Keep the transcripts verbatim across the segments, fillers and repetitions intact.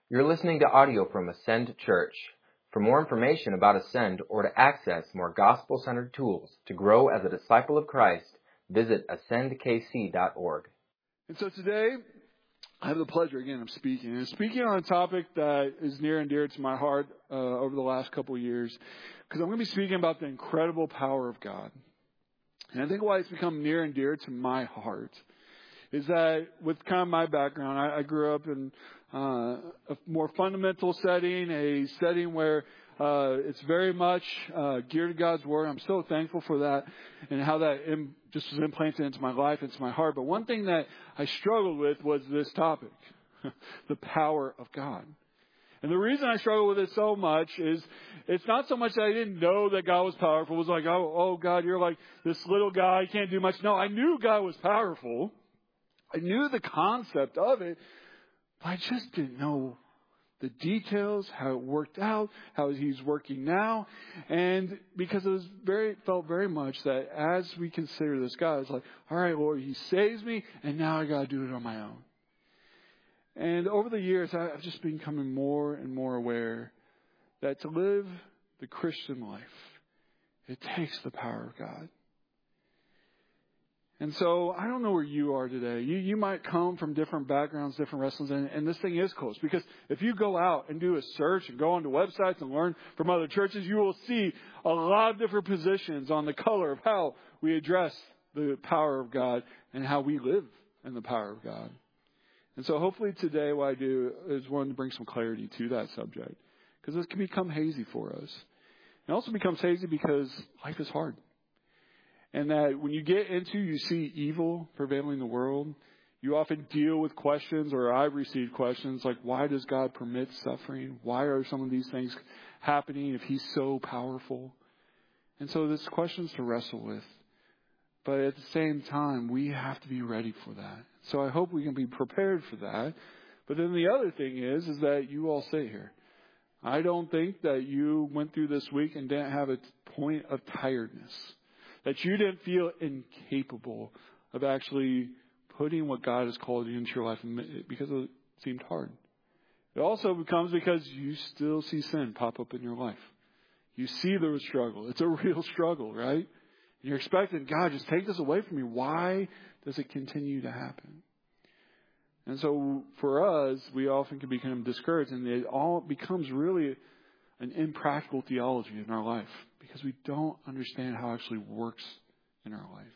You're listening to audio from Ascend Church. For more information about Ascend or to access more gospel-centered tools to grow as a disciple of Christ, visit ascend k c dot org. And so today, I have the pleasure, again, of speaking. And speaking on a topic that is near and dear to my heart uh, over the last couple of years, because I'm going to be speaking about the incredible power of God. And I think why it's become near and dear to my heart is that with kind of my background, I, I grew up in uh, a more fundamental setting, a setting where uh, it's very much uh, geared to God's Word. I'm so thankful for that and how that im- just was implanted into my life, into my heart. But one thing that I struggled with was this topic, the power of God. And the reason I struggle with it so much is it's not so much that I didn't know that God was powerful. It was like, oh, oh God, you're like this little guy, you can't do much. No, I knew God was powerful. I knew the concept of it, but I just didn't know the details, how it worked out, how He's working now. And because it was very, felt very much that as we consider this God, it's like, all right, Lord, He saves me, and now I got to do it on my own. And over the years, I've just been becoming more and more aware that to live the Christian life, it takes the power of God. And so I don't know where you are today. You you might come from different backgrounds, different wrestlings, and, and this thing is close. Because if you go out and do a search and go onto websites and learn from other churches, you will see a lot of different positions on the color of how we address the power of God and how we live in the power of God. And so hopefully today what I do is one to bring some clarity to that subject. Because this can become hazy for us. It also becomes hazy because life is hard. And that when you get into, you see evil prevailing in the world, you often deal with questions, or I've received questions like, why does God permit suffering? Why are some of these things happening if He's so powerful? And so there's questions to wrestle with. But at the same time, we have to be ready for that. So I hope we can be prepared for that. But then the other thing is, is that you all sit here. I don't think that you went through this week and didn't have a point of tiredness. That you didn't feel incapable of actually putting what God has called you into your life because it seemed hard. It also becomes because you still see sin pop up in your life. You see the struggle. It's a real struggle, right? And you're expecting, God, just take this away from me. Why does it continue to happen? And so for us, we often can become discouraged, and it all becomes really an impractical theology in our life because we don't understand how it actually works in our life.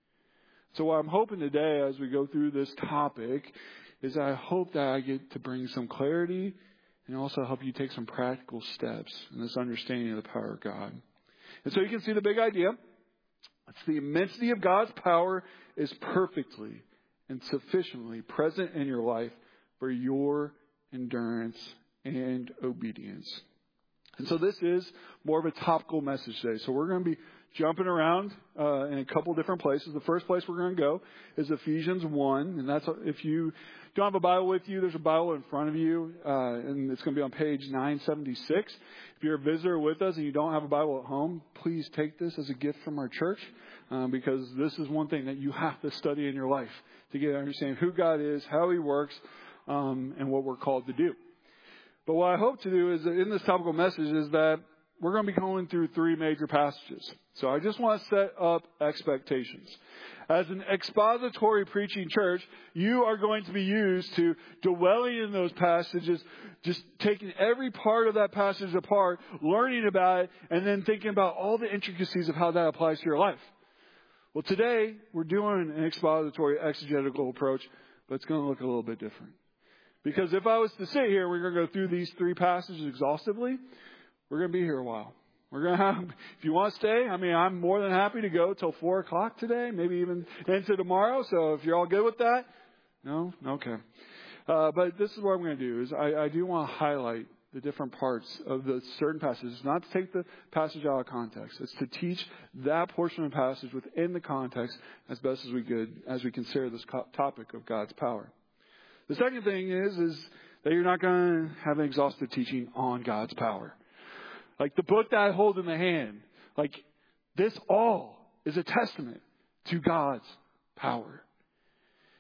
So what I'm hoping today as we go through this topic is I hope that I get to bring some clarity and also help you take some practical steps in this understanding of the power of God. And so you can see the big idea. It's the immensity of God's power is perfectly and sufficiently present in your life for your endurance and obedience. And so this is more of a topical message today. So we're going to be jumping around uh, in a couple different places. The first place we're going to go is Ephesians one. And that's if you don't have a Bible with you, there's a Bible in front of you. Uh, and it's going to be on page nine seventy-six. If you're a visitor with us and you don't have a Bible at home, please take this as a gift from our church. Um, because this is one thing that you have to study in your life to get to understand who God is, how He works, um, and what we're called to do. But what I hope to do is that in this topical message is that we're going to be going through three major passages. So I just want to set up expectations. As an expository preaching church, you are going to be used to dwelling in those passages, just taking every part of that passage apart, learning about it, and then thinking about all the intricacies of how that applies to your life. Well, today we're doing an expository exegetical approach, but it's going to look a little bit different. Because if I was to sit here, we're going to go through these three passages exhaustively, we're going to be here a while. We're going to have, if you want to stay, I mean, I'm more than happy to go till four o'clock today, maybe even into tomorrow. So if you're all good with that, no? Okay. Uh, but this is what I'm going to do is I, I do want to highlight the different parts of the certain passages, not to take the passage out of context. It's to teach that portion of the passage within the context as best as we could as we consider this co- topic of God's power. The second thing is, is that you're not going to have an exhaustive teaching on God's power. Like the book that I hold in the hand, like this all is a testament to God's power.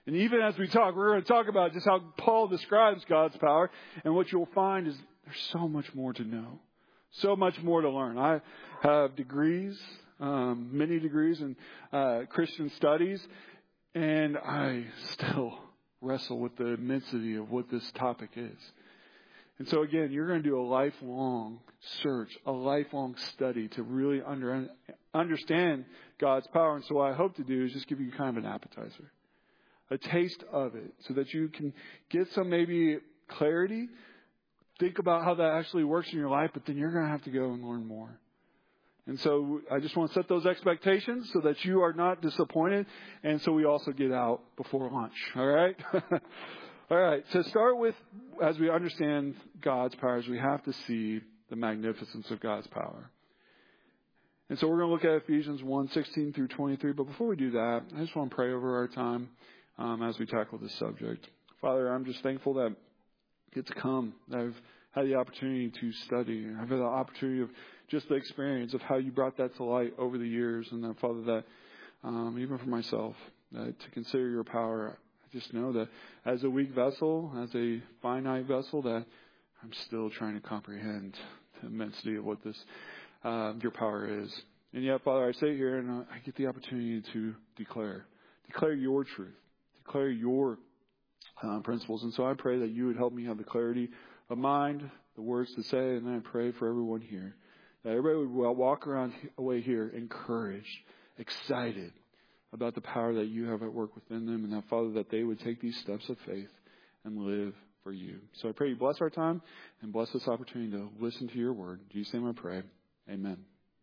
And even as we talk, we're going to talk about just how Paul describes God's power. And what you'll find is there's so much more to know. So much more to learn. I have degrees, um, many degrees in uh, Christian studies. And I still wrestle with the immensity of what this topic is. And so again, you're going to do a lifelong search, a lifelong study to really under, understand God's power. And so what I hope to do is just give you kind of an appetizer, a taste of it, so that you can get some maybe clarity, think about how that actually works in your life, but then you're going to have to go and learn more. And so I just want to set those expectations so that you are not disappointed. And so we also get out before lunch. All right? All right. To start with, as we understand God's powers, we have to see the magnificence of God's power. And so we're going to look at Ephesians one, sixteen through twenty-three. But before we do that, I just want to pray over our time um, as we tackle this subject. Father, I'm just thankful that it's come, that I've had the opportunity to study. I've had the opportunity of just the experience of how you brought that to light over the years. And that, Father, that um, even for myself, that to consider your power, I just know that as a weak vessel, as a finite vessel, that I'm still trying to comprehend the immensity of what this, uh, your power is. And yet, Father, I sit here and I get the opportunity to declare, declare your truth, declare your uh, principles. And so I pray that you would help me have the clarity of mind, the words to say, and then I pray for everyone here, that everybody would walk around away here encouraged, excited about the power that you have at work within them, and that, Father, that they would take these steps of faith and live for you. So I pray you bless our time and bless this opportunity to listen to your word. In Jesus' name I pray. Amen.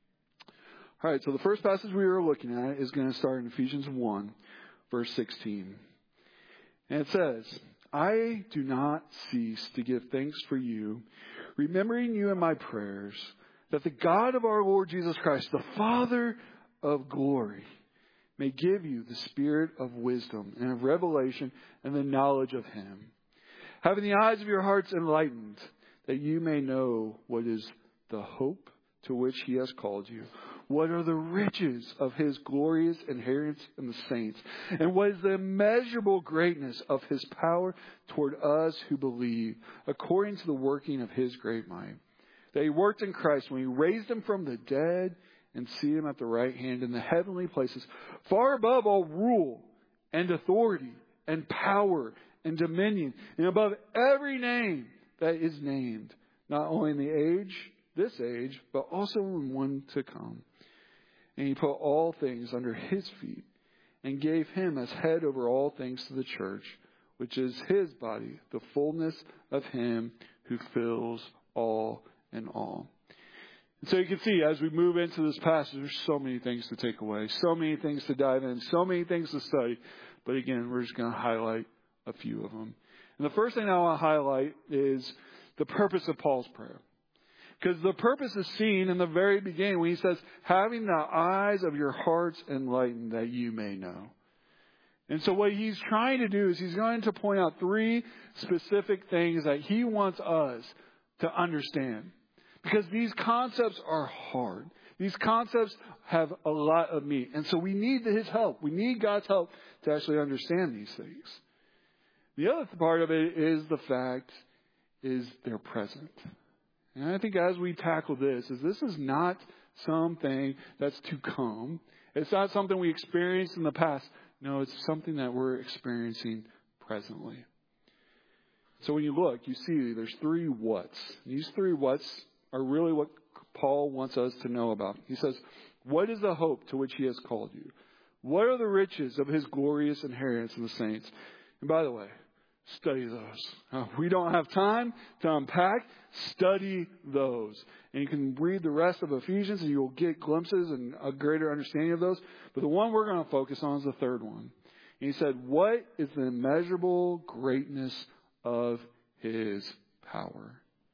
All right, so the first passage we were looking at is going to start in Ephesians one, verse sixteen. And it says, I do not cease to give thanks for you, remembering you in my prayers, that the God of our Lord Jesus Christ, the Father of glory, may give you the spirit of wisdom and of revelation and the knowledge of him, having the eyes of your hearts enlightened, that you may know what is the hope to which he has called you, what are the riches of his glorious inheritance in the saints, and what is the immeasurable greatness of his power toward us who believe, according to the working of his great might, that he worked in Christ when he raised him from the dead and seated him at the right hand in the heavenly places, far above all rule and authority and power and dominion, and above every name that is named, not only in the age, this age, but also in one to come. And he put all things under his feet and gave him as head over all things to the church, which is his body, the fullness of him who fills all in all. And so you can see as we move into this passage, there's so many things to take away, so many things to dive in, so many things to study. But again, we're just going to highlight a few of them. And the first thing I want to highlight is the purpose of Paul's prayer. Because the purpose is seen in the very beginning when he says, having the eyes of your hearts enlightened that you may know. And so what he's trying to do is he's going to point out three specific things that he wants us to understand. Because these concepts are hard. These concepts have a lot of meat. And so we need his help. We need God's help to actually understand these things. The other part of it is the fact is they're present. And I think as we tackle this, is this is not something that's to come. It's not something we experienced in the past. No, it's something that we're experiencing presently. So when you look, you see there's three whats. These three whats are really what Paul wants us to know about. He says, what is the hope to which he has called you? What are the riches of his glorious inheritance in the saints? And by the way, study those. Uh, we don't have time to unpack. Study those. And you can read the rest of Ephesians and you'll get glimpses and a greater understanding of those. But the one we're going to focus on is the third one. And he said, what is the immeasurable greatness of his power?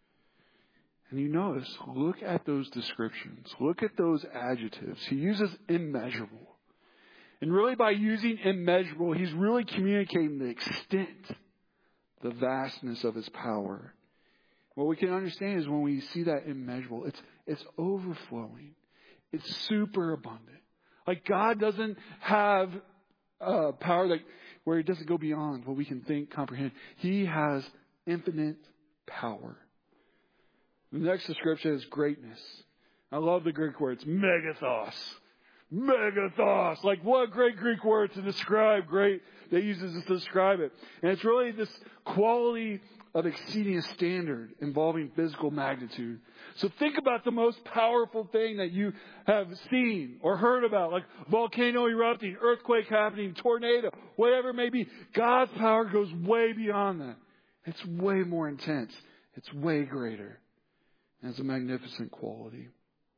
And you notice, look at those descriptions. Look at those adjectives. He uses immeasurable. And really by using immeasurable, he's really communicating the extent, the vastness of his power. What we can understand is when we see that immeasurable, it's it's overflowing. It's super abundant. Like God doesn't have uh, power that where it doesn't go beyond what we can think, comprehend. He has infinite power. The next description is greatness. I love the Greek word. It's megathos. Megathos. Like, what a great Greek word to describe great. They use this to describe it. And it's really this quality of exceeding a standard involving physical magnitude. So think about the most powerful thing that you have seen or heard about, like volcano erupting, earthquake happening, tornado, whatever it may be. God's power goes way beyond that. It's way more intense. It's way greater. And it's a magnificent quality.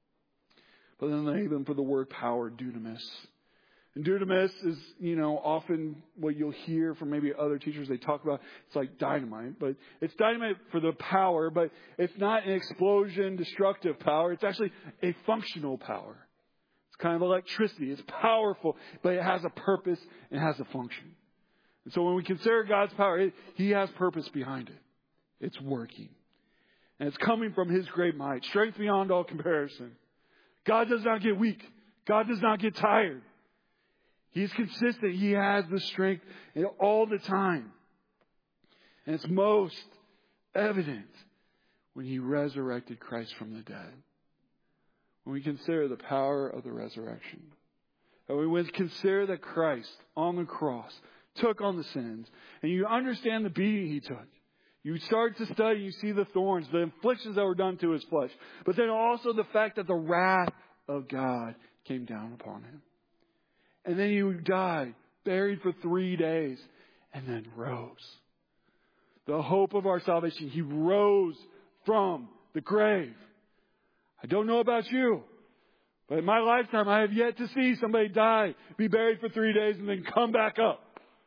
But then they even for the word power, dunamis. And dunamis is, you know, often what you'll hear from maybe other teachers. They talk about it's like dynamite, but it's dynamite for the power, but it's not an explosion, destructive power. It's actually a functional power. It's kind of electricity. It's powerful, but it has a purpose and has a function. And so when we consider God's power, it, He has purpose behind it. It's working. And it's coming from His great might, strength beyond all comparison. God does not get weak. God does not get tired. He's consistent. He has the strength all the time. And it's most evident when He resurrected Christ from the dead. When we consider the power of the resurrection. And when we consider that Christ on the cross took on the sins. And you understand the beating He took. You start to study, you see the thorns, the afflictions that were done to His flesh. But then also the fact that the wrath of God came down upon Him. And then He died, buried for three days, and then rose. The hope of our salvation. He rose from the grave. I don't know about you, but in my lifetime I have yet to see somebody die, be buried for three days, and then come back up.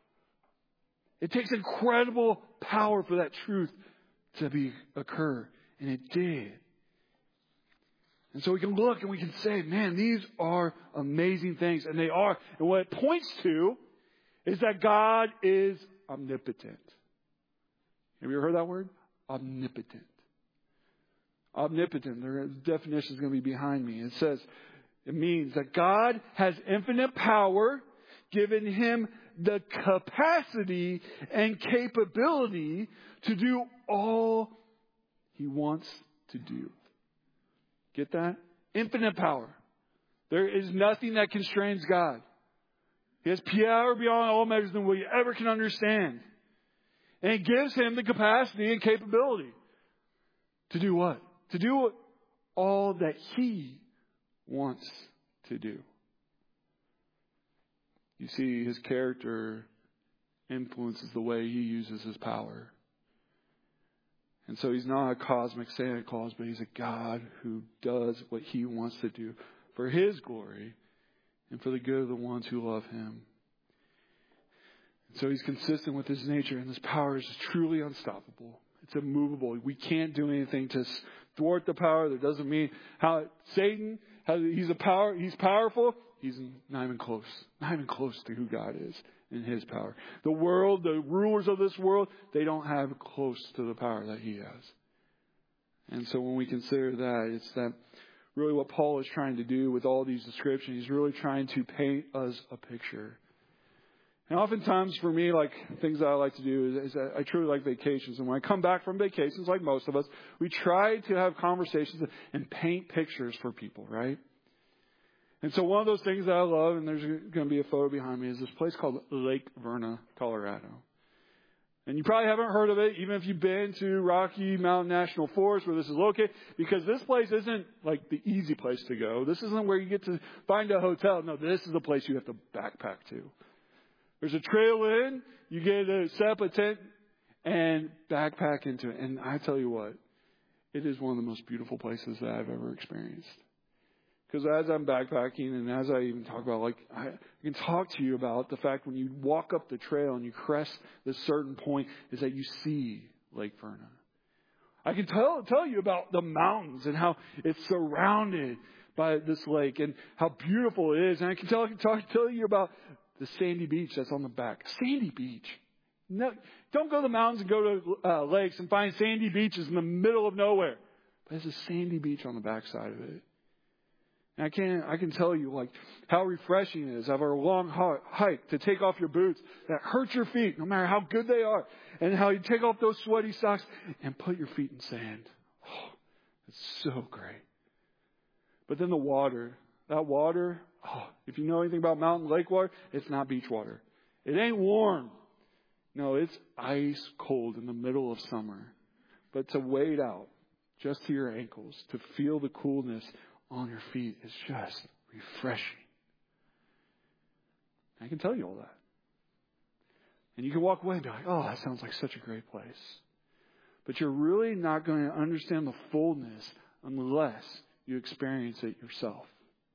It takes incredible power for that truth to be occur. And it did. And so we can look and we can say, man, these are amazing things. And they are. And what it points to is that God is omnipotent. Have you ever heard that word? Omnipotent. Omnipotent. The definition is going to be behind me. It says, it means that God has infinite power given Him the capacity and capability to do all He wants to do. Get that? Infinite power. There is nothing that constrains God. He has power beyond all measures than we ever can understand. And it gives Him the capacity and capability to do what? To do all that He wants to do. You see, His character influences the way He uses His power. And so He's not a cosmic Santa Claus, but He's a God who does what He wants to do for His glory and for the good of the ones who love Him. And so He's consistent with His nature, and His power is truly unstoppable. It's immovable. We can't do anything to thwart the power. That doesn't mean how Satan, how he's a power, he's powerful. He's not even close. Not even close to who God is in His power. The world, the rulers of this world, they don't have close to the power that He has. And so when we consider that, it's that really what Paul is trying to do with all these descriptions. He's really trying to paint us a picture. And oftentimes for me, like things that I like to do is, is that I truly like vacations. And when I come back from vacations, like most of us, we try to have conversations and paint pictures for people, right? And so one of those things that I love, and there's going to be a photo behind me, is this place called Lake Verna, Colorado. And you probably haven't heard of it, even if you've been to Rocky Mountain National Forest where this is located, because this place isn't like the easy place to go. This isn't where you get to find a hotel. No, this is the place you have to backpack to. There's a trail in, you get to set up a tent and backpack into it. And I tell you what, it is one of the most beautiful places that I've ever experienced. Because as I'm backpacking and as I even talk about, like, I can talk to you about the fact when you walk up the trail and you crest this certain point is that you see Lake Verna. I can tell tell you about the mountains and how it's surrounded by this lake and how beautiful it is. And I can tell, I can talk, tell you about the sandy beach that's on the back. Sandy beach. No, don't go to the mountains and go to uh, lakes and find sandy beaches in the middle of nowhere. But there's a sandy beach on the backside of it. And I can I can tell you like how refreshing it is after a long hike to take off your boots that hurt your feet, no matter how good they are, and how you take off those sweaty socks and put your feet in sand. Oh, it's so great. But then the water, that water, oh, if you know anything about mountain lake water, it's not beach water. It ain't warm. No, it's ice cold in the middle of summer. But to wade out just to your ankles, to feel the coolness on your feet is just refreshing. I can tell you all that. And you can walk away and be like, oh, that sounds like such a great place. But you're really not going to understand the fullness unless you experience it yourself.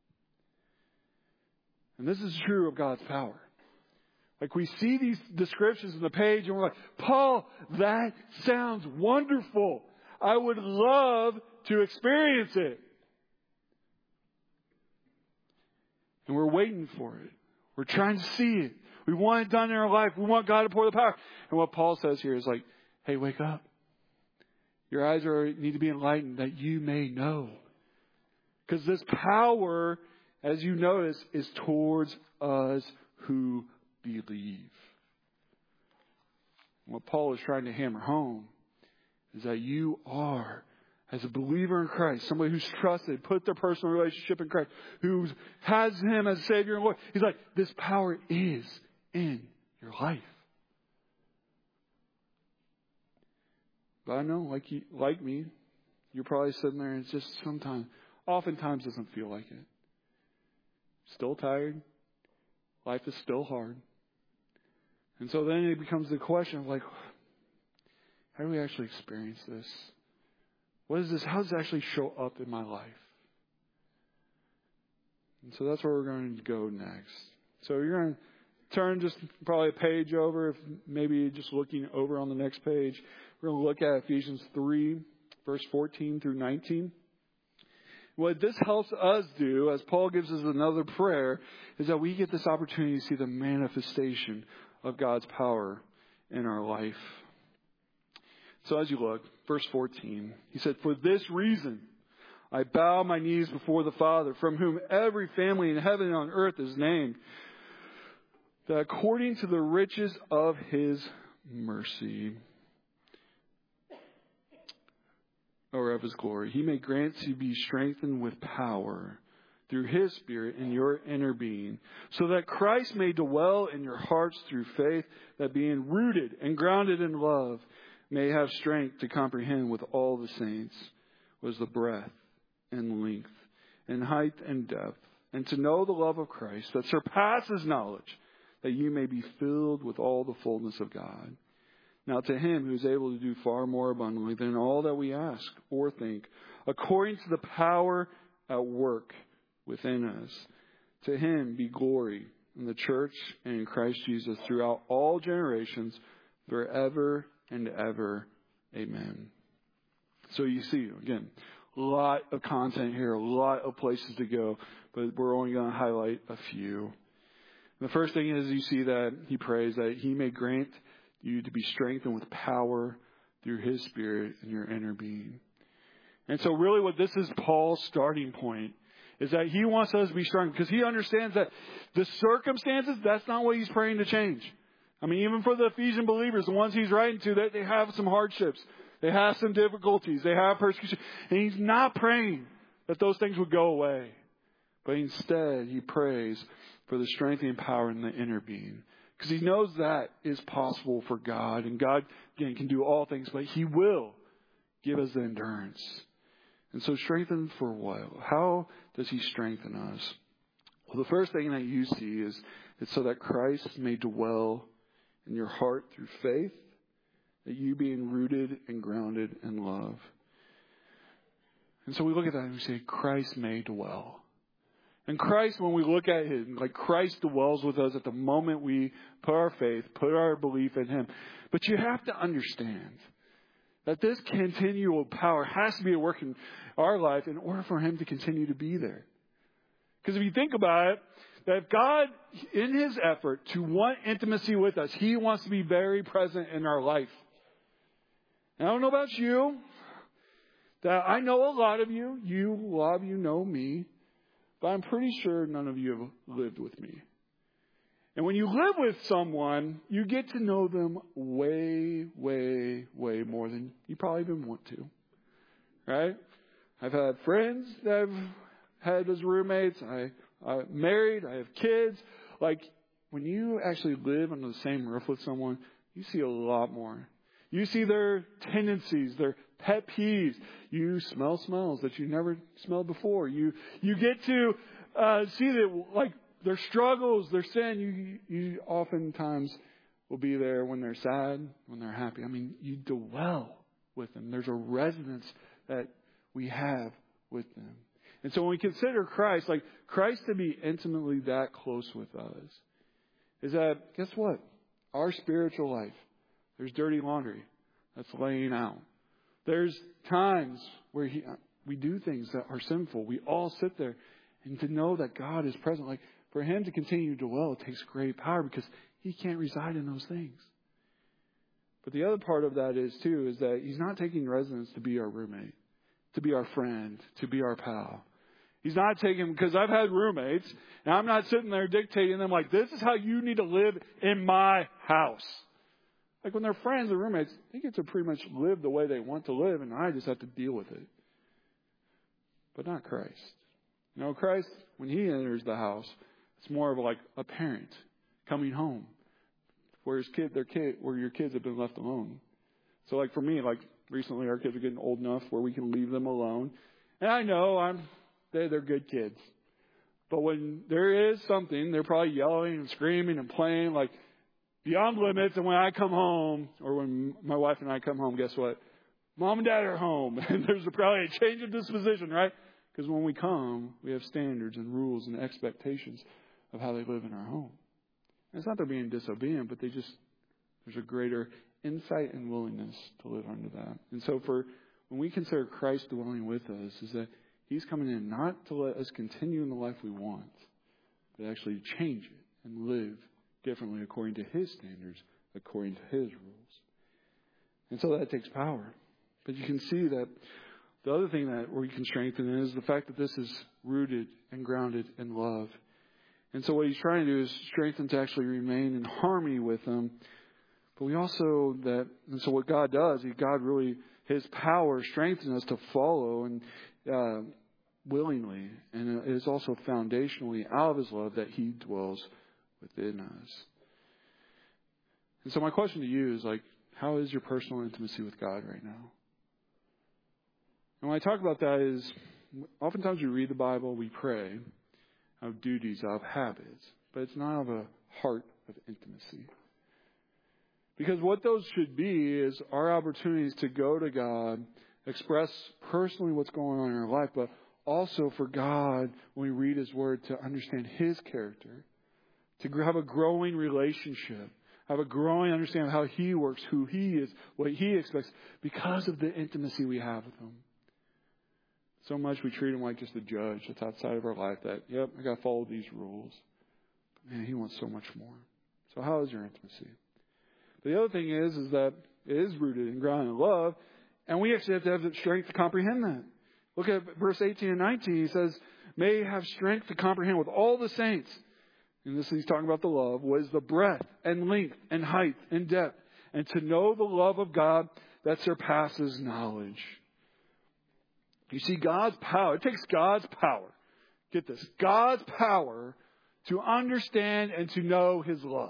And this is true of God's power. Like we see these descriptions in the page and we're like, Paul, that sounds wonderful. I would love to experience it. And we're waiting for it. We're trying to see it. We want it done in our life. We want God to pour the power. And what Paul says here is like, hey, wake up. Your eyes are need to be enlightened that you may know. Because this power, as you notice, is towards us who believe. What Paul is trying to hammer home is that you are, as a believer in Christ, somebody who's trusted, put their personal relationship in Christ, who has Him as Savior and Lord. He's like, this power is in your life. But I know, like you, like me, you're probably sitting there and it's just sometimes, oftentimes doesn't feel like it. Still tired. Life is still hard. And so then it becomes the question of like, how do we actually experience this? What is this? How does it actually show up in my life? And so that's where we're going to go next. So you're going to turn just probably a page over, if maybe just looking over on the next page. We're going to look at Ephesians three, verse fourteen through nineteen. What this helps us do, as Paul gives us another prayer, is that we get this opportunity to see the manifestation of God's power in our life. So as you look, verse fourteen, he said, for this reason, I bow my knees before the Father, from whom every family in heaven and on earth is named, that according to the riches of His mercy, or of His glory, He may grant to be strengthened with power through His Spirit in your inner being, so that Christ may dwell in your hearts through faith, that being rooted and grounded in love, may have strength to comprehend with all the saints was the breadth and length and height and depth, and to know the love of Christ that surpasses knowledge, that you may be filled with all the fullness of God. Now to Him who is able to do far more abundantly than all that we ask or think, according to the power at work within us, to Him be glory in the church and in Christ Jesus throughout all generations, forever and ever. Amen. So you see, again, a lot of content here, a lot of places to go, but we're only going to highlight a few. The first thing is you see that he prays that He may grant you to be strengthened with power through His Spirit in your inner being. And so really what this is Paul's starting point is that he wants us to be strong because he understands that the circumstances, that's not what he's praying to change. I mean, even for the Ephesian believers, the ones he's writing to, they, they have some hardships. They have some difficulties. They have persecution. And he's not praying that those things would go away. But instead, he prays for the strengthening power in the inner being. Because he knows that is possible for God. And God, again, can do all things, but He will give us the endurance. And so strengthen for what? How does He strengthen us? Well, the first thing that you see is it's so that Christ may dwell in your heart through faith, that you being rooted and grounded in love. And so we look at that and we say, Christ may dwell. And Christ, when we look at Him, like Christ dwells with us at the moment we put our faith, put our belief in Him. But you have to understand that this continual power has to be at work in our life in order for Him to continue to be there. Because if you think about it, that God, in His effort to want intimacy with us, He wants to be very present in our life. And I don't know about you, that I know a lot of you, you, a lot of you know me, but I'm pretty sure none of you have lived with me. And when you live with someone, you get to know them way, way, way more than you probably even want to. Right? I've had friends that I've had as roommates. I, I'm married. I have kids. Like, when you actually live under the same roof with someone, you see a lot more. You see their tendencies, their pet peeves. You smell smells that you never smelled before. You you get to uh, see that, like, their struggles, their sin. You you oftentimes will be there when they're sad, when they're happy. I mean, you dwell with them. There's a resonance that we have with them. And so when we consider Christ, like Christ to be intimately that close with us, is that, guess what? Our spiritual life, there's dirty laundry that's laying out. There's times where he, we do things that are sinful. We all sit there. And to know that God is present, like for Him to continue to dwell, it takes great power because He can't reside in those things. But the other part of that is, too, is that He's not taking residence to be our roommate, to be our friend, to be our pal. He's not taking, because I've had roommates, and I'm not sitting there dictating them like, this is how you need to live in my house. Like when they're friends or roommates, they get to pretty much live the way they want to live, and I just have to deal with it. But not Christ. You know, Christ, when He enters the house, it's more of like a parent coming home, where his kid, their kid, where your kids have been left alone. So, like for me, like recently, our kids are getting old enough where we can leave them alone, and I know I'm they they're good kids, but when there is something, they're probably yelling and screaming and playing like beyond limits. And when I come home, or when my wife and I come home, guess what? Mom and Dad are home, and there's probably a change of disposition, right? Because when we come, we have standards and rules and expectations of how they live in our home. And it's not they're being disobedient, but they just, there's a greater insight and willingness to live under that. And so for when we consider Christ dwelling with us, is that He's coming in not to let us continue in the life we want, but actually change it and live differently according to His standards, according to His rules. And so that takes power. But you can see that the other thing that we can strengthen is the fact that this is rooted and grounded in love. And so what He's trying to do is strengthen to actually remain in harmony with Him. But we also, that, and so what God does, God really, His power strengthens us to follow and uh, willingly. And it is also foundationally out of His love that He dwells within us. And so my question to you is like, how is your personal intimacy with God right now? And when I talk about that is, oftentimes we read the Bible, we pray, out of duties, out of habits, but it's not of a heart of intimacy. Because what those should be is our opportunities to go to God, express personally what's going on in our life, but also for God, when we read His Word, to understand His character, to have a growing relationship, have a growing understanding of how He works, who He is, what He expects, because of the intimacy we have with Him. So much we treat Him like just a judge that's outside of our life that, yep, I got to follow these rules. But man, He wants so much more. So how is your intimacy? But the other thing is, is that it is rooted and grounded in love, and we actually have to have the strength to comprehend that. Look at verse eighteen and nineteen. He says, may have strength to comprehend with all the saints. And this, he's talking about the love, was the breadth and length and height and depth, and to know the love of God that surpasses knowledge. You see, God's power, it takes God's power, get this, God's power to understand and to know His love.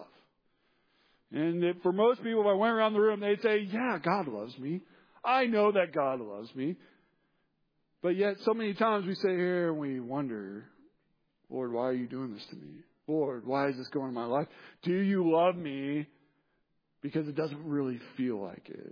And if, for most people, if I went around the room, they'd say, yeah, God loves me. I know that God loves me. But yet so many times we sit here and we wonder, Lord, why are you doing this to me? Lord, why is this going in my life? Do you love me? Because it doesn't really feel like it.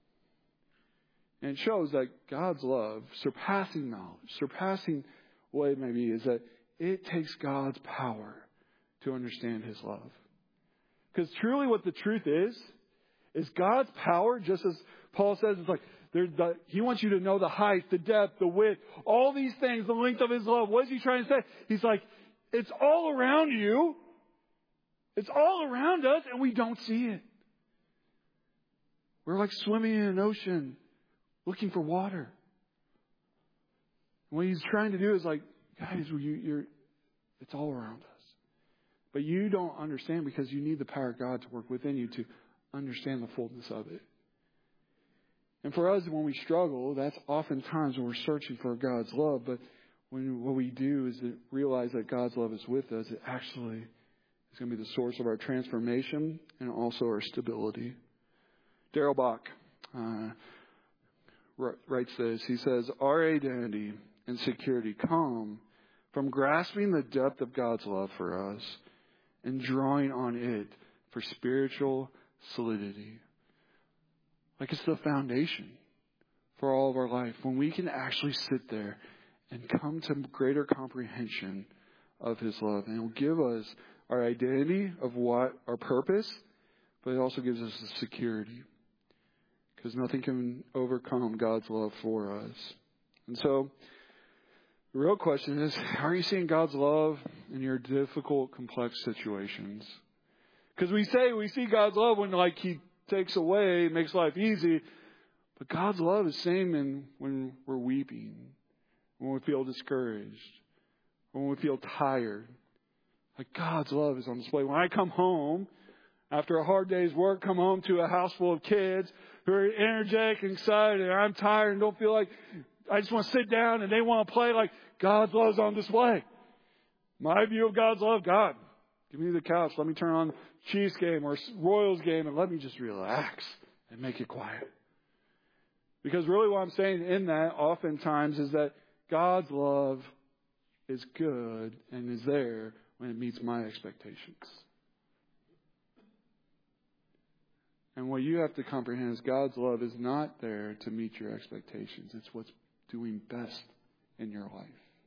And it shows that God's love, surpassing knowledge, surpassing what it may be, is that it takes God's power to understand His love. Because truly what the truth is, is God's power, just as Paul says, it's like, there's the, He wants you to know the height, the depth, the width, all these things, the length of His love. What is He trying to say? He's like, it's all around you. It's all around us, and we don't see it. We're like swimming in an ocean, looking for water. And what He's trying to do is like Guys, you, you're, it's all around us. But you don't understand because you need the power of God to work within you to understand the fullness of it. And for us, when we struggle, that's oftentimes when we're searching for God's love. But when what we do is to realize that God's love is with us, it actually is going to be the source of our transformation and also our stability. Darrell Bach uh, writes this. He says, our identity and security come from grasping the depth of God's love for us and drawing on it for spiritual solidity. Like it's the foundation for all of our life. When we can actually sit there and come to greater comprehension of His love. And it will give us our identity of what our purpose, but it also gives us the security. Because nothing can overcome God's love for us. And so, the real question is, are you seeing God's love in your difficult, complex situations? Because we say we see God's love when like He takes away, makes life easy. But God's love is same in when we're weeping, when we feel discouraged, when we feel tired. Like God's love is on display. When I come home after a hard day's work, come home to a house full of kids who are energetic and excited, and I'm tired and don't feel like I just want to sit down and they want to play, like God's love is on display. My view of God's love, God, give me the couch. Let me turn on Chiefs game or Royals game and let me just relax and make it quiet. Because really what I'm saying in that oftentimes is that God's love is good and is there when it meets my expectations. And what you have to comprehend is God's love is not there to meet your expectations. It's what's doing best in your life.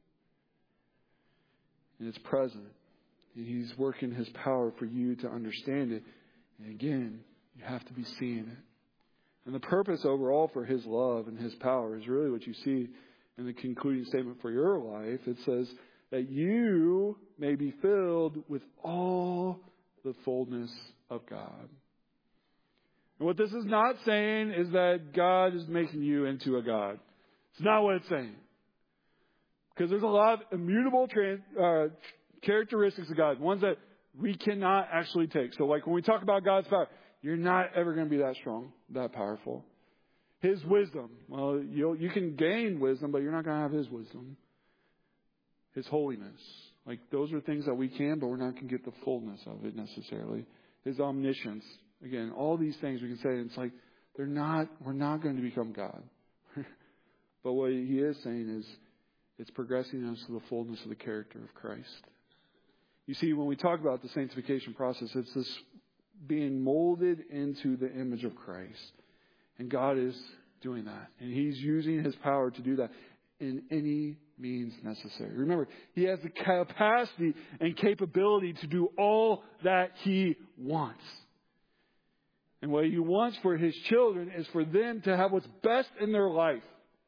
And it's present. And He's working His power for you to understand it. And again, you have to be seeing it. And the purpose overall for His love and His power is really what you see in the concluding statement for your life. It says that you may be filled with all the fullness of God. And what this is not saying is that God is making you into a God. It's not what it's saying. Because there's a lot of immutable trans, uh, characteristics of God, ones that we cannot actually take. So like when we talk about God's power, you're not ever going to be that strong, that powerful. His wisdom, well, you'll, you can gain wisdom, but you're not going to have His wisdom. His holiness, like those are things that we can, but we're not going to get the fullness of it necessarily. His omniscience. Again, all these things we can say, and it's like, they're not, we're not going to become God. But what He is saying is, it's progressing us to the fullness of the character of Christ. You see, when we talk about the sanctification process, it's this being molded into the image of Christ. And God is doing that. And He's using His power to do that in any means necessary. Remember, He has the capacity and capability to do all that He wants. And what He wants for His children is for them to have what's best in their life.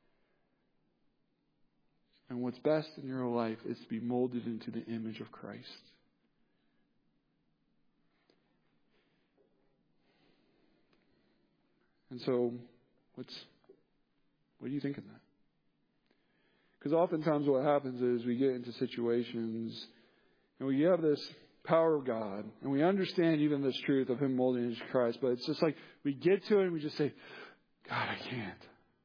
And what's best in your life is to be molded into the image of Christ. And so, what's what do you think of that? Because oftentimes what happens is we get into situations and we have this power of God, and we understand even this truth of Him molding into Christ, but it's just like we get to it and we just say, God, I can't.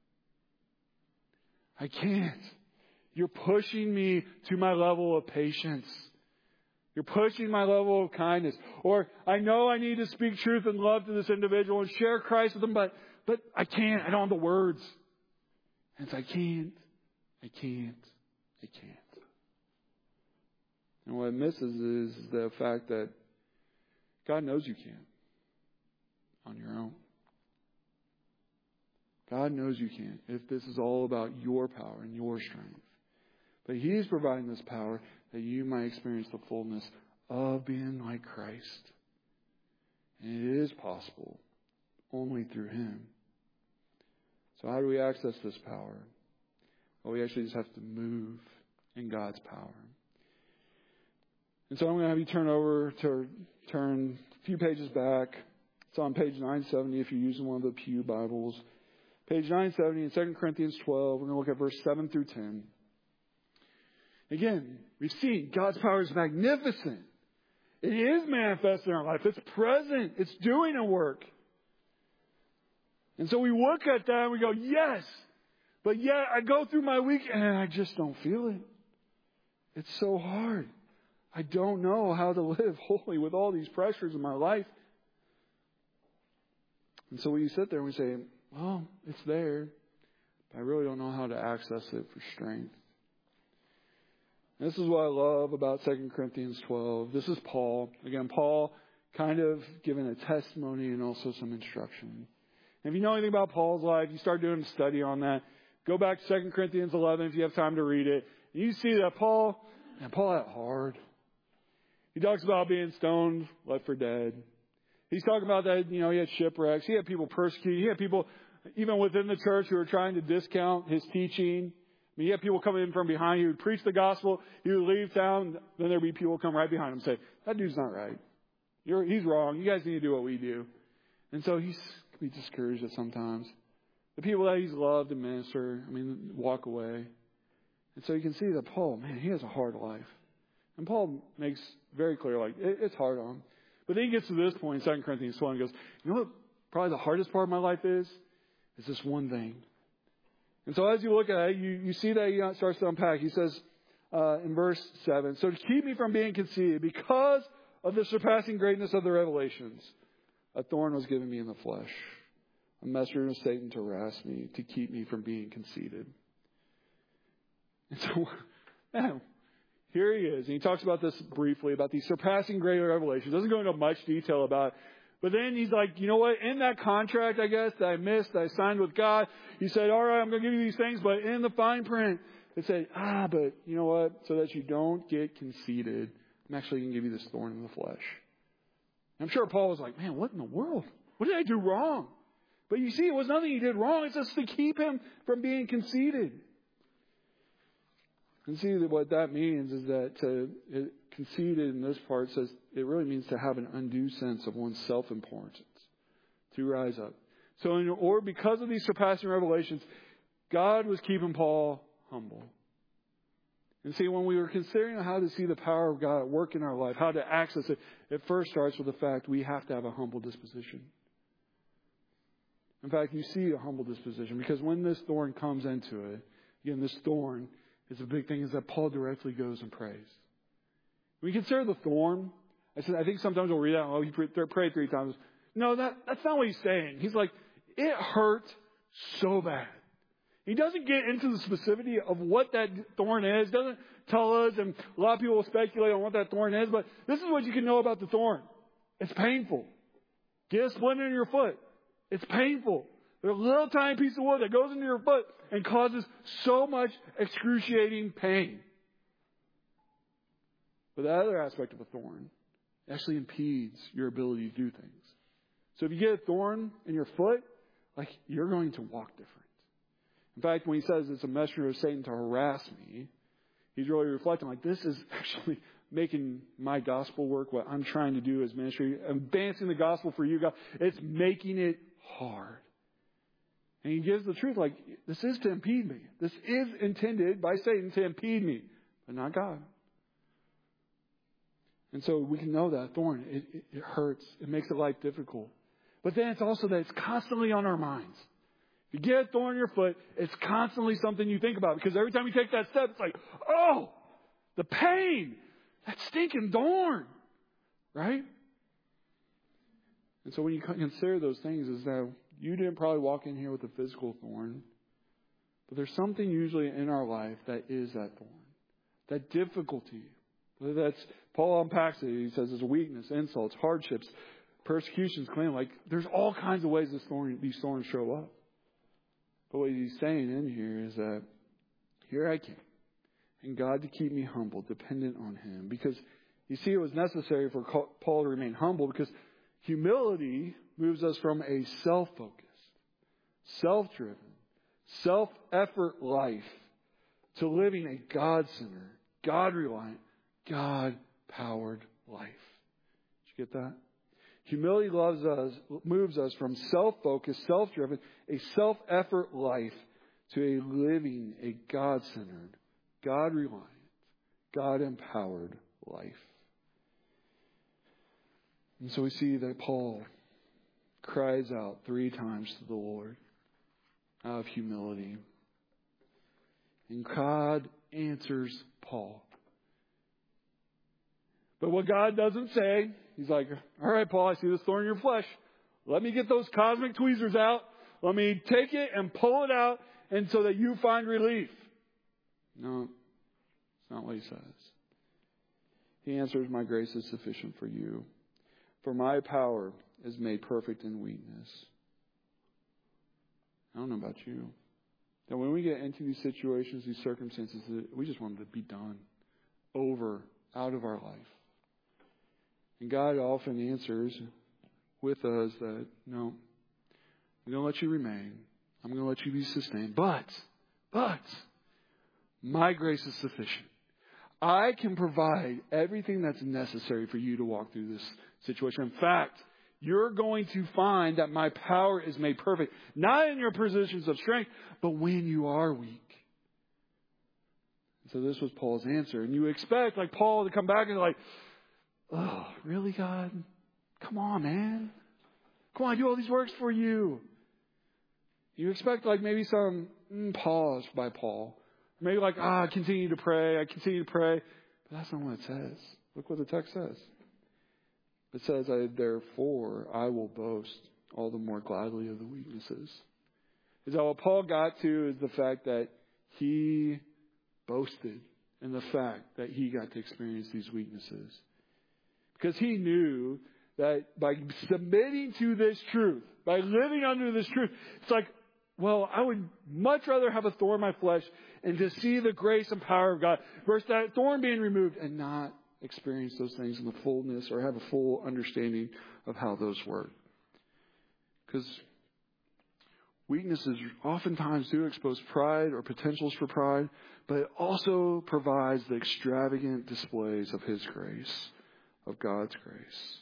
I can't. You're pushing me to my level of patience. You're pushing my level of kindness. Or I know I need to speak truth and love to this individual and share Christ with them, but but I can't. I don't have the words. And it's I can't. I can't. I can't. And what it misses is the fact that God knows you can't on your own. God knows you can't if this is all about your power and your strength. But He's providing this power that you might experience the fullness of being like Christ. And it is possible only through Him. So how do we access this power? Well, we actually just have to move in God's power. And so I'm going to have you turn over to turn a few pages back. It's on page nine seventy if you're using one of the Pew Bibles. Page nine seventy in Second Corinthians twelve. We're going to look at verse seven through ten. Again, we've seen God's power is magnificent. It is manifest in our life. It's present. It's doing a work. And so we look at that and we go, yes. But yet I go through my week and I just don't feel it. It's so hard. I don't know how to live holy with all these pressures in my life. And so we sit there and we say, well, it's there. But I really don't know how to access it for strength. And this is what I love about Second Corinthians twelve. This is Paul. Again, Paul kind of giving a testimony and also some instruction. And if you know anything about Paul's life, you start doing a study on that. Go back to Second Corinthians eleven if you have time to read it. And you see that Paul, man, Paul had it hard. He talks about being stoned, left for dead. He's talking about that, you know, he had shipwrecks. He had people persecuted. He had people, even within the church, who were trying to discount his teaching. I mean, he had people coming in from behind. He would preach the gospel. He would leave town. Then there'd be people come right behind him and say, that dude's not right. You're, he's wrong. You guys need to do what we do. And so he's can be discouraged at sometimes. The people that he's loved and minister, I mean, walk away. And so you can see that Paul, man, he has a hard life. And Paul makes very clear, like, it, it's hard on him. But then he gets to this point in Second Corinthians twelve and goes, you know what probably the hardest part of my life is? Is this one thing. And so as you look at it, you, you see that he starts to unpack. He says uh, in verse seven, so to keep me from being conceited, because of the surpassing greatness of the revelations, a thorn was given me in the flesh, a messenger of Satan to harass me, to keep me from being conceited. And so, man, here he is. And he talks about this briefly, about these surpassing great revelations. Doesn't go into much detail about it. But then he's like, you know what? In that contract, I guess, that I missed, that I signed with God, he said, all right, I'm going to give you these things. But in the fine print, it said, ah, but you know what? So that you don't get conceited, I'm actually going to give you this thorn in the flesh. I'm sure Paul was like, man, what in the world? What did I do wrong? But you see, it was nothing he did wrong. It's just to keep him from being conceited. And see that what that means is that to it, conceited in this part says it really means to have an undue sense of one's self-importance, to rise up. So, in, or because of these surpassing revelations, God was keeping Paul humble. And see, when we were considering how to see the power of God at work in our life, how to access it, it first starts with the fact we have to have a humble disposition. In fact, you see a humble disposition because when this thorn comes into it, again, this thorn is a big thing, is that Paul directly goes and prays. When we consider the thorn, I said, I think sometimes we'll read out, oh, he prayed three times. No, that, that's not what he's saying. He's like, it hurt so bad. He doesn't get into the specificity of what that thorn is. Doesn't tell us, and a lot of people will speculate on what that thorn is, but this is what you can know about the thorn. It's painful. Get a splinter in your foot. It's painful. There's a little tiny piece of wood that goes into your foot and causes so much excruciating pain. But the other aspect of a thorn actually impedes your ability to do things. So if you get a thorn in your foot, like, you're going to walk different. In fact, when he says it's a messenger of Satan to harass me, he's really reflecting like, this is actually making my gospel work, what I'm trying to do as ministry, advancing the gospel for you guys. It's making it hard. And he gives the truth like, this is to impede me. This is intended by Satan to impede me, but not God. And so we can know that thorn, it, it, it hurts. It makes it life difficult. But then it's also that it's constantly on our minds. If you get a thorn in your foot, it's constantly something you think about. Because every time you take that step, it's like, oh, the pain, that stinking thorn, right? And so when you consider those things, is that you didn't probably walk in here with a physical thorn. But there's something usually in our life that is that thorn. That difficulty. Whether that's, Paul unpacks it. He says there's weakness, insults, hardships, persecutions, claim. Like, there's all kinds of ways this thorn, these thorns show up. But what he's saying in here is that here I came. And God to keep me humble, dependent on him. Because you see, it was necessary for Paul to remain humble because humility moves us from a self-focused, self-driven, self-effort life to living a God-centered, God-reliant, God-powered life. Did you get that? Humility loves us, moves us from self-focused, self-driven, a self-effort life to a living, a God-centered, God-reliant, God-empowered life. And so we see that Paul cries out three times to the Lord out of humility. And God answers Paul. But what God doesn't say, He's like, all right, Paul, I see this thorn in your flesh. Let me get those cosmic tweezers out. Let me take it and pull it out, and so that you find relief. No, it's not what He says. He answers, my grace is sufficient for you, for my power is made perfect in weakness. I don't know about you. That when we get into these situations, these circumstances, we just want them to be done. Over, out of our life. And God often answers with us that, no, I'm going to let you remain. I'm going to let you be sustained. But, but, my grace is sufficient. I can provide everything that's necessary for you to walk through this situation. In fact, you're going to find that my power is made perfect, not in your positions of strength, but when you are weak. So this was Paul's answer. And you expect, like Paul, to come back and like, oh, really, God? Come on, man. Come on, I do all these works for you. You expect like maybe some mm, pause by Paul. Maybe like, ah, I continue to pray, I continue to pray. But that's not what it says. Look what the text says. It says, I, therefore, I will boast all the more gladly of the weaknesses. Is that what Paul got to is the fact that he boasted in the fact that he got to experience these weaknesses. Because he knew that by submitting to this truth, by living under this truth, it's like, well, I would much rather have a thorn in my flesh and to see the grace and power of God versus that thorn being removed and not experience those things in the fullness or have a full understanding of how those work. Because weaknesses oftentimes do expose pride or potentials for pride, but it also provides the extravagant displays of His grace, of God's grace.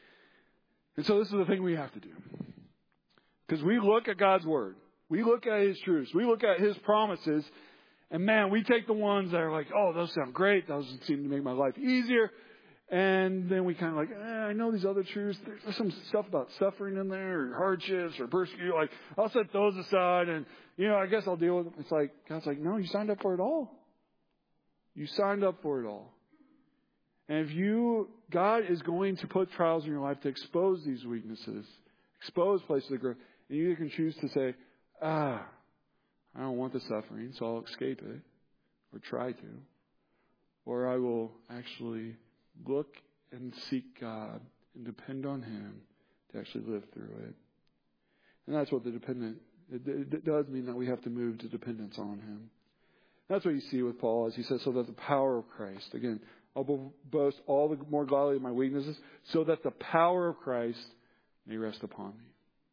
And so this is the thing we have to do. Because we look at God's Word. We look at His truths. We look at His promises. And man, we take the ones that are like, oh, those sound great. Those seem to make my life easier. And then we kind of like, eh, I know these other truths. There's some stuff about suffering in there, or hardships, or persecution. Like, I'll set those aside, and, you know, I guess I'll deal with them. It's like, God's like, no, you signed up for it all. You signed up for it all. And if you, God is going to put trials in your life to expose these weaknesses, expose places of growth. And you can choose to say, ah, I don't want the suffering, so I'll escape it, or try to. Or I will actually look and seek God and depend on Him to actually live through it. And that's what the dependent, it, it does mean that we have to move to dependence on Him. That's what you see with Paul as he says, so that the power of Christ, again, I'll boast all the more gladly of my weaknesses, so that the power of Christ may rest upon me.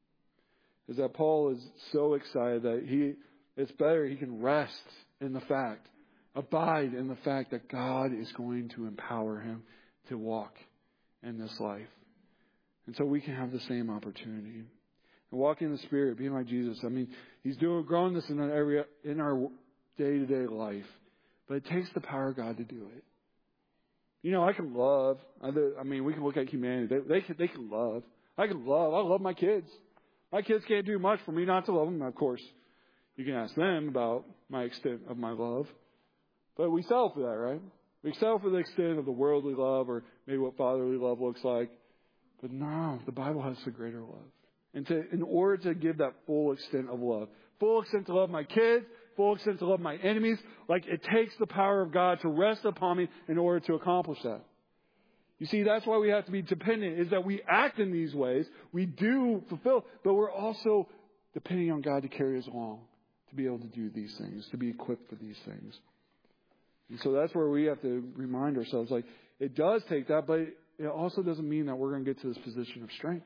Is that Paul is so excited that he, it's better he can rest in the fact, abide in the fact that God is going to empower him to walk in this life. And so we can have the same opportunity. And walking in the Spirit, being like Jesus. I mean, He's doing, growing this in our, area, in our day-to-day life. But it takes the power of God to do it. You know, I can love. I mean, we can look at humanity. They, they, can, they can love. I can love. I love my kids. My kids can't do much for me not to love them. Of course, you can ask them about my extent of my love. But we settle for that, right? We settle for the extent of the worldly love or maybe what fatherly love looks like. But no, the Bible has the greater love. And to, in order to give that full extent of love, full extent to love my kids, full extent to love my enemies, like it takes the power of God to rest upon me in order to accomplish that. You see, that's why we have to be dependent, is that we act in these ways. We do fulfill, but we're also depending on God to carry us along, to be able to do these things, to be equipped for these things. And so that's where we have to remind ourselves, like, it does take that, but it also doesn't mean that we're going to get to this position of strength.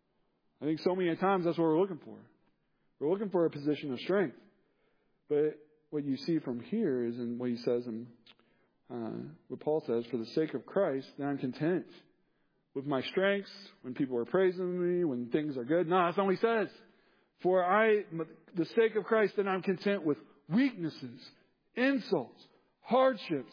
I think so many times that's what we're looking for. We're looking for a position of strength. But what you see from here is in what he says, in, uh, what Paul says, for the sake of Christ, then I'm content with my strengths, when people are praising me, when things are good. No, that's not what he says. For I, the sake of Christ, then I'm content with weaknesses, insults, hardships,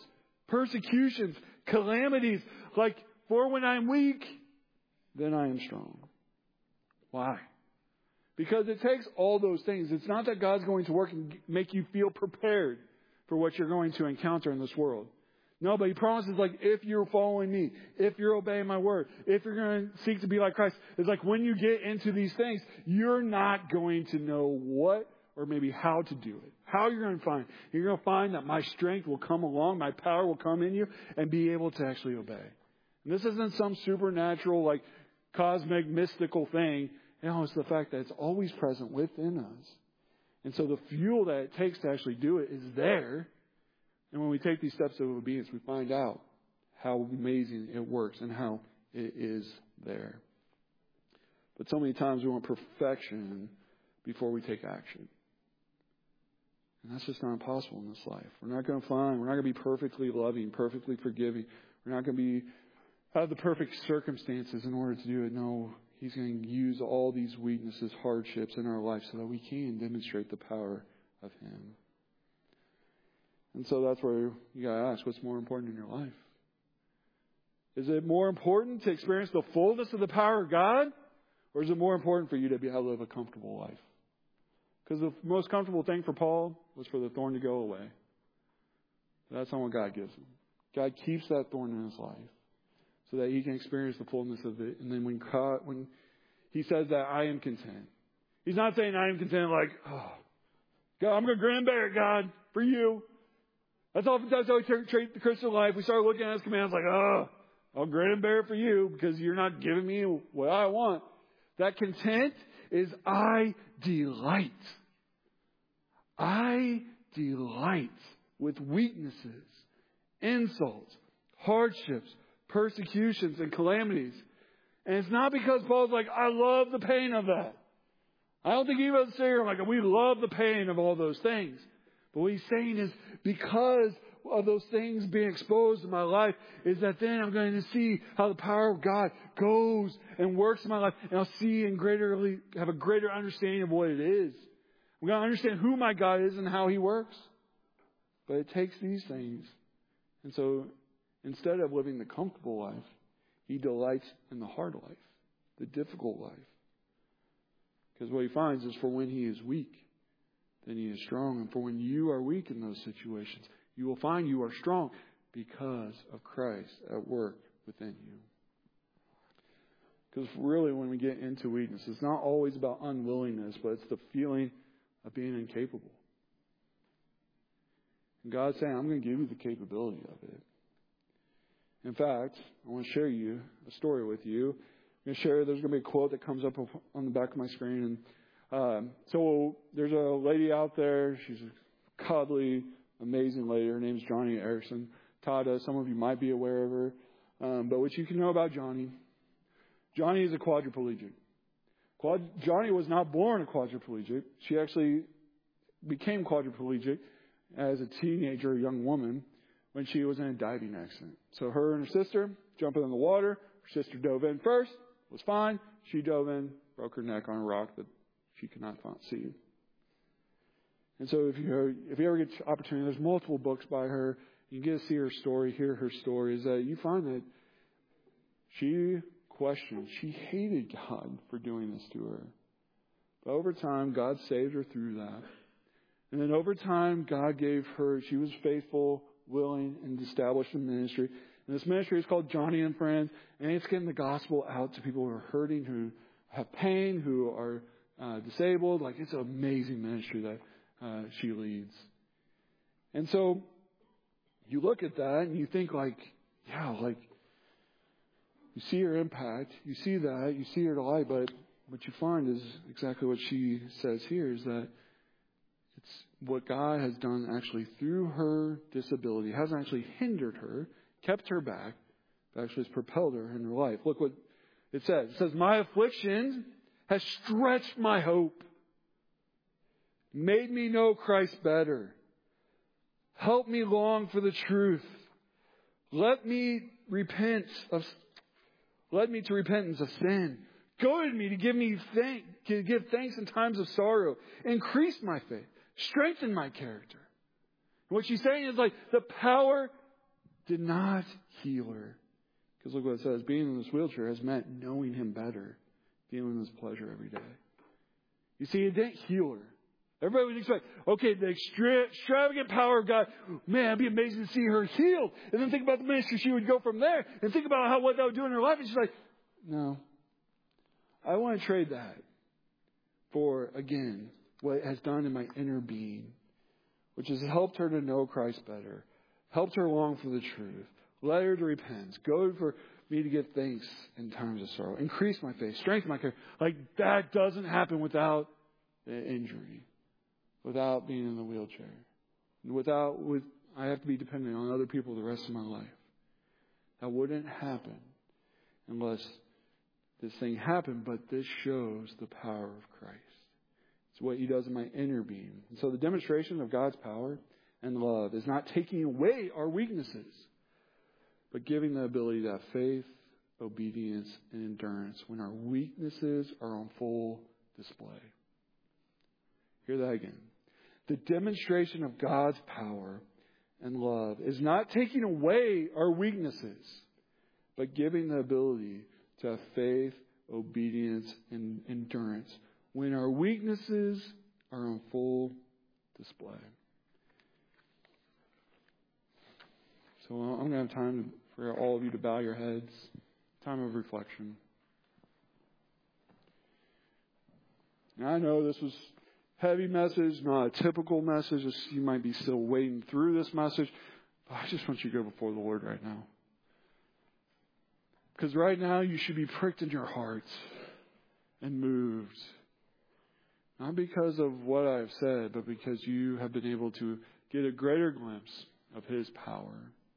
persecutions, calamities. Like, for when I'm weak, then I am strong. Why? Because it takes all those things. It's not that God's going to work and make you feel prepared for what you're going to encounter in this world. No, but He promises, like, if you're following me, if you're obeying my word, if you're going to seek to be like Christ, it's like when you get into these things, you're not going to know what or maybe how to do it. How you're going to find. You're going to find that my strength will come along, my power will come in you, and be able to actually obey. And this isn't some supernatural, like, cosmic, mystical thing. You know, it's the fact that it's always present within us. And so the fuel that it takes to actually do it is there. And when we take these steps of obedience, we find out how amazing it works and how it is there. But so many times we want perfection before we take action. And that's just not possible in this life. We're not going to find, we're not going to be perfectly loving, perfectly forgiving. We're not going to be have the perfect circumstances in order to do it. No, He's going to use all these weaknesses, hardships in our life so that we can demonstrate the power of Him. And so that's where you got to ask, what's more important in your life? Is it more important to experience the fullness of the power of God? Or is it more important for you to be able to live a comfortable life? Because the most comfortable thing for Paul was for the thorn to go away. That's not what God gives him. God keeps that thorn in his life so that he can experience the fullness of it. And then when God, when he says that, I am content. He's not saying I am content like, oh, God, I'm going to grin and bear it, God, for you. That's oftentimes how we treat the Christian life. We start looking at His commands like, oh, I'll grin and bear it for you because you're not giving me what I want. That content is I delight. I delight with weaknesses, insults, hardships, persecutions, and calamities. And it's not because Paul's like, I love the pain of that. I don't think he was saying like, we love the pain of all those things. But what he's saying is because of those things being exposed in my life is that then I'm going to see how the power of God goes and works in my life. And I'll see and greaterly have a greater understanding of what it is. I'm going to understand who my God is and how He works. But it takes these things. And so instead of living the comfortable life, he delights in the hard life, the difficult life. Because what he finds is for when he is weak, then he is strong. And for when you are weak in those situations, you will find you are strong because of Christ at work within you. Because really when we get into weakness, it's not always about unwillingness, but it's the feeling of being incapable. And God's saying, I'm going to give you the capability of it. In fact, I want to share you a story with you. I'm going to share, there's going to be a quote that comes up on the back of my screen. And um, so there's a lady out there. She's a godly, amazing lady. Her name's Johnny Erickson. Tada, some of you might be aware of her. Um, but what you can know about Johnny, Johnny is a quadriplegic. Quad, Johnny was not born a quadriplegic. She actually became quadriplegic as a teenager, a young woman, when she was in a diving accident. So her and her sister jumping in the water. Her sister dove in first, was fine. She dove in, broke her neck on a rock that she could not see. And so if you if you ever get the opportunity, there's multiple books by her. You get to see her story, hear her story. Is that you find that she questioned, she hated God for doing this to her. But over time, God saved her through that. And then over time, God gave her, she was faithful, willing, and established a ministry. And this ministry is called Johnny and Friends. And it's getting the gospel out to people who are hurting, who have pain, who are uh, disabled. Like, it's an amazing ministry that uh, she leads. And so you look at that and you think like, yeah, like, you see her impact, you see that, you see her delight, but what you find is exactly what she says here, is that it's what God has done actually through her disability. It hasn't actually hindered her, kept her back, but actually has propelled her in her life. Look what it says. It says, my affliction has stretched my hope, made me know Christ better. Help me long for the truth. Let me repent of Led me to repentance of sin. Goaded me to give me thank, to give thanks in times of sorrow. Increase my faith. Strengthen my character. And what she's saying is like the power did not heal her. Because look what it says. Being in this wheelchair has meant knowing him better, feeling his pleasure every day. You see, it didn't heal her. Everybody would expect, okay, the extra, extravagant power of God, man, it'd be amazing to see her healed. And then think about the ministry she would go from there. And think about how what that would do in her life. And she's like, no. I want to trade that for, again, what it has done in my inner being, which has helped her to know Christ better, helped her long for the truth, led her to repent, go for me to give thanks in times of sorrow, increase my faith, strengthen my character. Like, that doesn't happen without the injury, without being in the wheelchair, without, with, I have to be dependent on other people the rest of my life. That wouldn't happen unless this thing happened, but this shows the power of Christ. It's what he does in my inner being. And so the demonstration of God's power and love is not taking away our weaknesses, but giving the ability to have faith, obedience, and endurance when our weaknesses are on full display. Hear that again. The demonstration of God's power and love is not taking away our weaknesses, but giving the ability to have faith, obedience, and endurance when our weaknesses are on full display. So I'm going to have time for all of you to bow your heads. Time of reflection. Now, I know this was a heavy message, not a typical message. You might be still wading through this message. But I just want you to go before the Lord right now. Because right now you should be pricked in your heart and moved. Not because of what I've said, but because you have been able to get a greater glimpse of His power.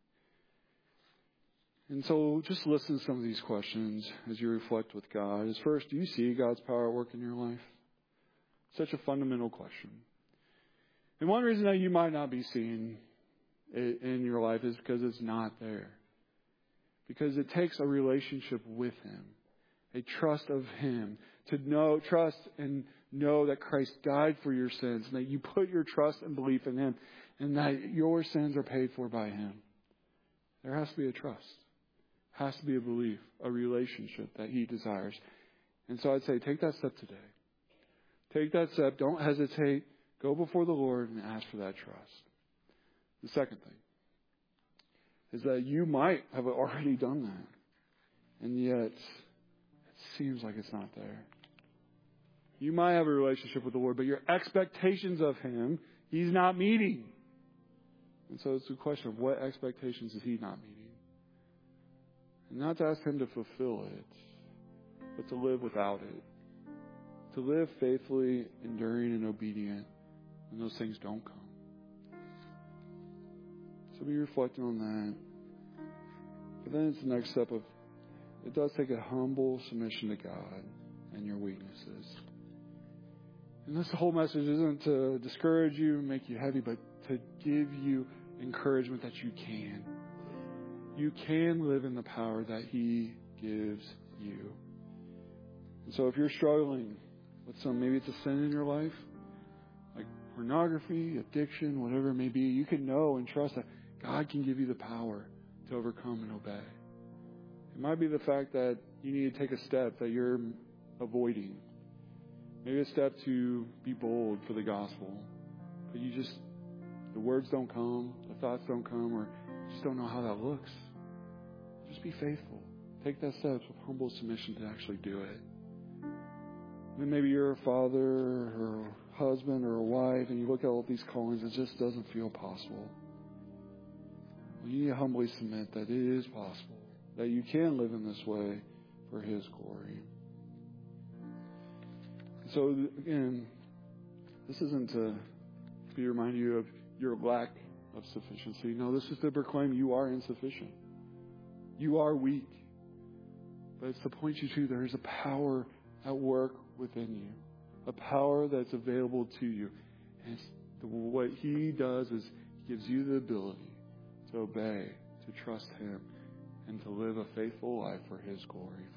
And so just listen to some of these questions as you reflect with God. Is first, do you see God's power at work in your life? Such a fundamental question. And one reason that you might not be seeing it in your life is because it's not there. Because it takes a relationship with Him, a trust of Him, to know, trust and know that Christ died for your sins, and that you put your trust and belief in Him, and that your sins are paid for by Him. There has to be a trust. Has to be a belief, a relationship that He desires. And so I'd say take that step today. Take that step. Don't hesitate. Go before the Lord and ask for that trust. The second thing is that you might have already done that, and yet it seems like it's not there. You might have a relationship with the Lord, but your expectations of Him, He's not meeting. And so it's a question of what expectations is He not meeting? And not to ask Him to fulfill it, but to live without it. To live faithfully, enduring, and obedient when those things don't come. So be reflecting on that. But then it's the next step of, it does take a humble submission to God and your weaknesses. And this whole message isn't to discourage you and make you heavy, but to give you encouragement that you can. You can live in the power that He gives you. And so if you're struggling with some, maybe it's a sin in your life, like pornography, addiction, whatever it may be, you can know and trust that God can give you the power to overcome and obey. It might be the fact that you need to take a step that you're avoiding. Maybe a step to be bold for the gospel. But you just, the words don't come, the thoughts don't come, or you just don't know how that looks. Just be faithful. Take that step with humble submission to actually do it. Then maybe you're a father or a husband or a wife, and you look at all these callings, it just doesn't feel possible. Well, you need to humbly submit that it is possible, that you can live in this way for His glory. So again, this isn't to be remind you of your lack of sufficiency. No, this is to proclaim you are insufficient. You are weak. But it's to point you to there is a power at work within you. A power that's available to you. And it's the, what He does is He gives you the ability to obey, to trust Him, and to live a faithful life for His glory.